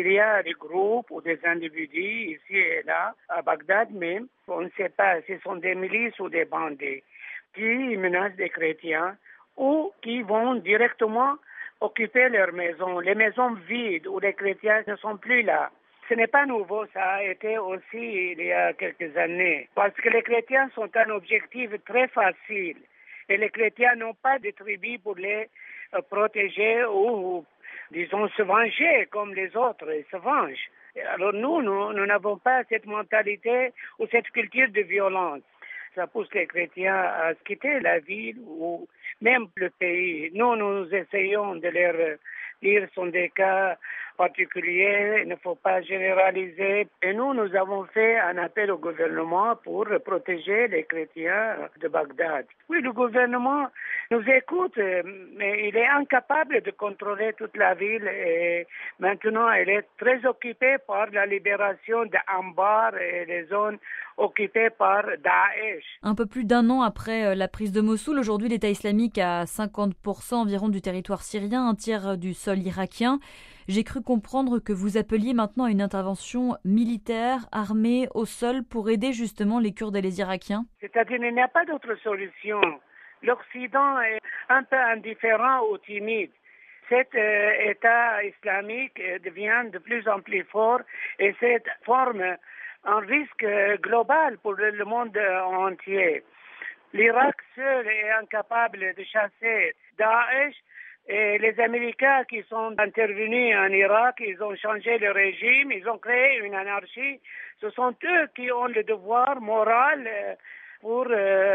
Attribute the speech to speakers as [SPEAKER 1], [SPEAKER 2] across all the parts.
[SPEAKER 1] il y a des groupes ou des individus ici et là, à Bagdad même, on ne sait pas si ce sont des milices ou des bandits, qui menacent des chrétiens ou qui vont directement occuper leurs maisons, les maisons vides où les chrétiens ne sont plus là. Ce n'est pas nouveau, ça a été aussi il y a quelques années, parce que les chrétiens sont un objectif très facile et les chrétiens n'ont pas de tribu pour les protéger ou, disons, se venger comme les autres, ils se vengent. Alors nous n'avons pas cette mentalité ou cette culture de violence. Ça pousse les chrétiens à quitter la ville ou même le pays. Nous essayons de leur dire ce sont des cas particuliers, il ne faut pas généraliser. Et nous avons fait un appel au gouvernement pour protéger les chrétiens de Bagdad. Oui, le gouvernement nous écoute, mais il est incapable de contrôler toute la ville et maintenant il est très occupé par la libération d'Anbar et les zones occupées par Daesh.
[SPEAKER 2] Un peu plus d'un an après la prise de Mossoul, aujourd'hui l'État islamique a 50% environ du territoire syrien, un tiers du sol irakien. J'ai cru comprendre que vous appeliez maintenant à une intervention militaire, armée, au sol, pour aider justement les Kurdes et les Irakiens.
[SPEAKER 1] C'est-à-dire qu'il n'y a pas d'autre solution. L'Occident est un peu indifférent ou timide. Cet État islamique devient de plus en plus fort et cette forme un risque global pour le monde entier. L'Irak seul est incapable de chasser Daesh et les Américains qui sont intervenus en Irak, ils ont changé le régime, ils ont créé une anarchie. Ce sont eux qui ont le devoir moral pour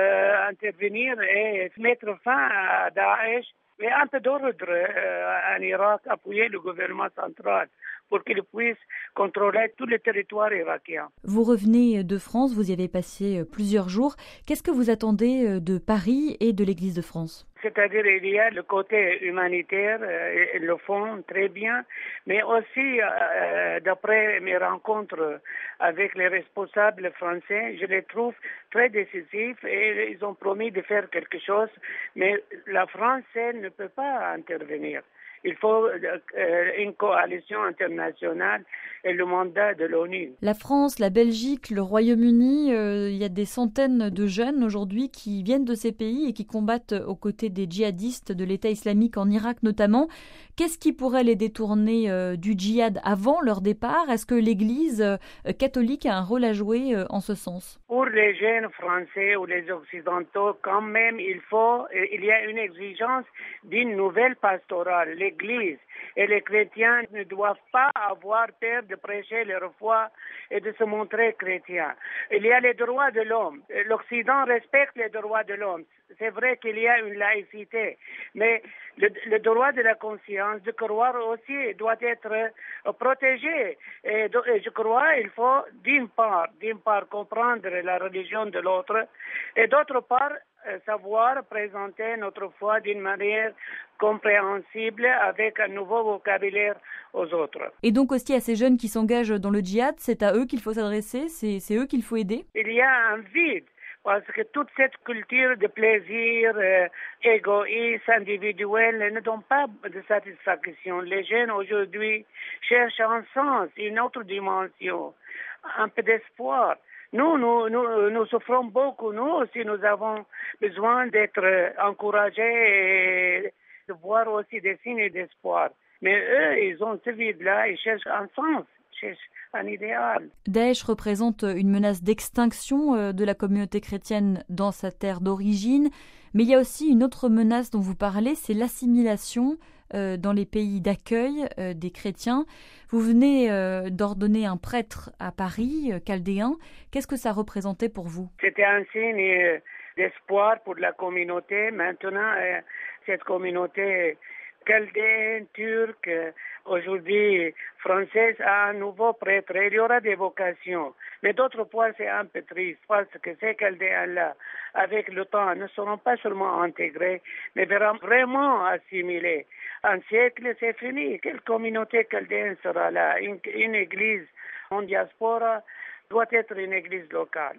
[SPEAKER 1] intervenir et mettre fin à Daesh. Et un peu d'ordre en Irak, appuyer le gouvernement central pour qu'il puisse contrôler tout le territoire irakien.
[SPEAKER 2] Vous revenez de France, vous y avez passé plusieurs jours. Qu'est-ce que vous attendez de Paris et de l'Église de France ?
[SPEAKER 1] C'est-à-dire il y a le côté humanitaire, ils le font très bien, mais aussi d'après mes rencontres avec les responsables français, je les trouve très décisifs et ils ont promis de faire quelque chose, mais la France elle, ne peut pas intervenir. Il faut une coalition internationale et le mandat de l'ONU.
[SPEAKER 2] La France, la Belgique, le Royaume-Uni, il y a des centaines de jeunes aujourd'hui qui viennent de ces pays et qui combattent aux côtés des djihadistes de l'État islamique en Irak notamment. Qu'est-ce qui pourrait les détourner du djihad avant leur départ ? Est-ce que l'Église catholique a un rôle à jouer en ce sens ?
[SPEAKER 1] Pour les jeunes français ou les occidentaux, quand même, il y a une exigence d'une nouvelle pastorale. L'Église et les chrétiens ne doivent pas avoir peur de prêcher leur foi et de se montrer chrétiens. Il y a les droits de l'homme. L'Occident respecte les droits de l'homme. C'est vrai qu'il y a une laïcité, mais le droit de la conscience, de croire aussi, doit être protégé. Et je crois qu'il faut d'une part comprendre la religion de l'autre et d'autre part savoir présenter notre foi d'une manière compréhensible avec un nouveau vocabulaire aux autres.
[SPEAKER 2] Et donc aussi à ces jeunes qui s'engagent dans le djihad, c'est à eux qu'il faut s'adresser, c'est eux qu'il faut aider ?
[SPEAKER 1] Il y a un vide. Parce que toute cette culture de plaisir égoïste, individuel, ne donne pas de satisfaction. Les jeunes aujourd'hui cherchent un sens, une autre dimension, un peu d'espoir. Nous souffrons beaucoup. Nous aussi, nous avons besoin d'être encouragés et de voir aussi des signes d'espoir. Mais eux, ils ont ce vide-là, ils cherchent un sens. Un idéal.
[SPEAKER 2] Daesh représente une menace d'extinction de la communauté chrétienne dans sa terre d'origine, mais il y a aussi une autre menace dont vous parlez, c'est l'assimilation dans les pays d'accueil des chrétiens. Vous venez d'ordonner un prêtre à Paris, chaldéen. Qu'est-ce que ça représentait pour vous ?
[SPEAKER 1] C'était un signe d'espoir pour la communauté. Maintenant, cette communauté chaldéenne, turque, aujourd'hui française, a un nouveau prêtre. Il y aura des vocations. Mais d'autre part, c'est un peu triste parce que ces chaldéens-là, avec le temps, ne seront pas seulement intégrés, mais vraiment assimilés. Un siècle, c'est fini. Quelle communauté chaldéenne sera là ? Une église en diaspora doit être une église locale.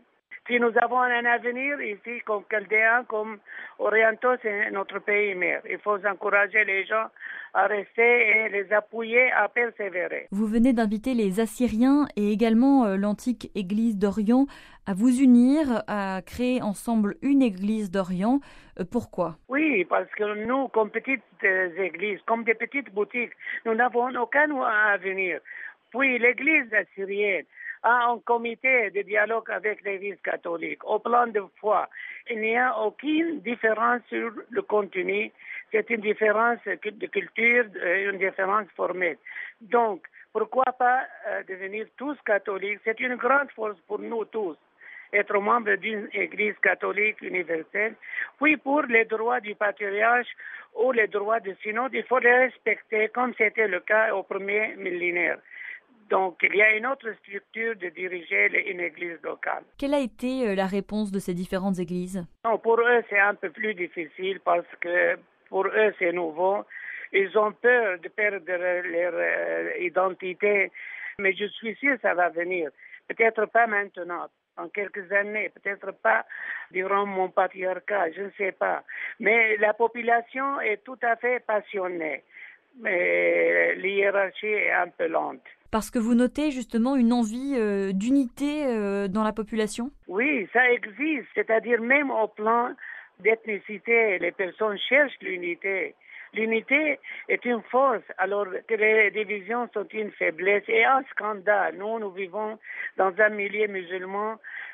[SPEAKER 1] Si nous avons un avenir ici, comme Chaldéens, comme Orientaux, c'est notre pays mère. Il faut encourager les gens à rester et les appuyer à persévérer.
[SPEAKER 2] Vous venez d'inviter les Assyriens et également l'antique Église d'Orient à vous unir, à créer ensemble une Église d'Orient. Pourquoi?
[SPEAKER 1] Oui, parce que nous, comme petites églises, comme des petites boutiques, nous n'avons aucun avenir. Puis l'Église assyrienne a un comité de dialogue avec l'Église catholique au plan de foi. Il n'y a aucune différence sur le contenu. C'est une différence de culture, une différence formelle. Donc, pourquoi pas devenir tous catholiques? C'est une grande force pour nous tous, être membre d'une église catholique universelle. Puis pour les droits du patriarche ou les droits du synode, il faut les respecter comme c'était le cas au premier millénaire. Donc, il y a une autre structure de diriger une église locale.
[SPEAKER 2] Quelle a été la réponse de ces différentes églises?
[SPEAKER 1] Non, pour eux, c'est un peu plus difficile parce que pour eux, c'est nouveau. Ils ont peur de perdre leur identité, mais je suis sûr que ça va venir. Peut-être pas maintenant, en quelques années, peut-être pas durant mon patriarcat, je ne sais pas. Mais la population est tout à fait passionnée. Mais l'hiérarchie est un peu lente.
[SPEAKER 2] Parce que vous notez justement une envie d'unité dans la population?
[SPEAKER 1] Oui, ça existe, c'est-à-dire même au plan d'ethnicité, les personnes cherchent l'unité. L'unité est une force, alors que les divisions sont une faiblesse et un scandale. Nous vivons dans un milieu musulman.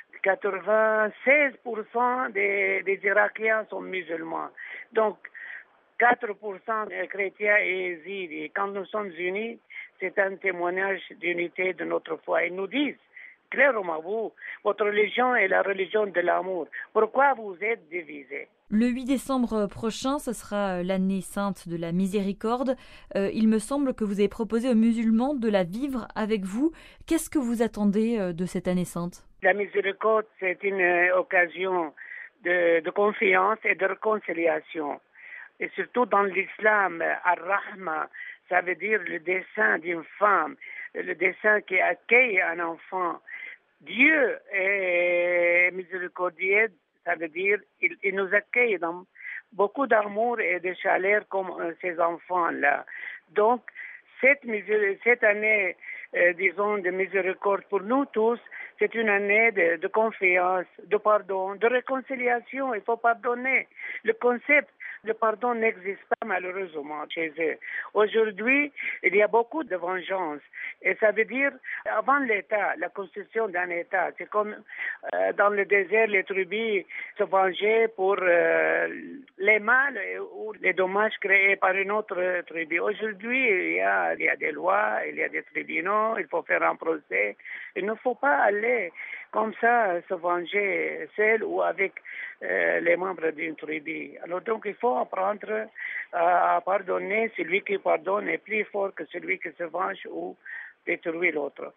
[SPEAKER 1] 96% des Irakiens sont musulmans. Donc, 4% des chrétiens et yézidis. Et quand nous sommes unis, c'est un témoignage d'unité de notre foi. Ils nous disent clairement, votre religion est la religion de l'amour. Pourquoi vous êtes divisés?
[SPEAKER 2] Le 8 décembre prochain, ce sera l'année sainte de la miséricorde. Il me semble que vous avez proposé aux musulmans de la vivre avec vous. Qu'est-ce que vous attendez de cette année sainte?
[SPEAKER 1] La miséricorde, c'est une occasion de confiance et de réconciliation. Et surtout dans l'islam, Ar-Rahma, ça veut dire le dessein d'une femme, le dessein qui accueille un enfant. Dieu est miséricordieux, ça veut dire il nous accueille dans beaucoup d'amour et de chaleur comme ces enfants-là. Donc, cette année, disons, de miséricorde pour nous tous, c'est une année de confiance, de pardon, de réconciliation. Il faut pardonner. Le concept de pardon n'existe pas malheureusement chez eux. Aujourd'hui, il y a beaucoup de vengeance. Et ça veut dire, avant l'État, la constitution d'un État, c'est comme dans le désert, les tribus se vengeaient pour les mal ou les dommages créés par une autre tribu. Aujourd'hui, il y a des lois, il y a des tribunaux, il faut faire un procès. Il ne faut pas aller comme ça se venger seul ou avec les membres d'une tribu. Alors donc il faut apprendre à pardonner. Celui qui pardonne est plus fort que celui qui se venge ou détruit l'autre.